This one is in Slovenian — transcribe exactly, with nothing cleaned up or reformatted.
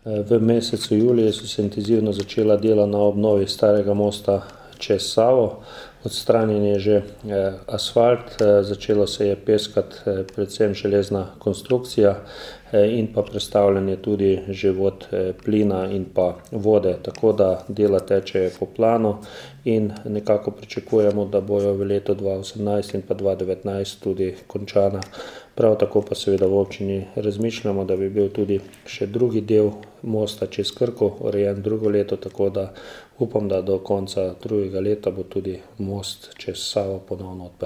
V mesecu juliju so se intenzivno začela dela na obnovi starega mosta čez Savo. Odstranjen je že asfalt, začelo se je peskati predvsem železna konstrukcija in pa prestavljanje tudi že vod plina in pa vode, tako da dela tečejo po planu in nekako pričakujemo, da bojo v letu dva osemnajst in pa dva devetnajst tudi končana. Prav tako pa seveda v občini razmišljamo, da bi bil tudi še drugi del mosta čez Krko urejen drugo leto, tako da upam, da do konca drugega leta bo tudi most čez Savo ponovno odprt.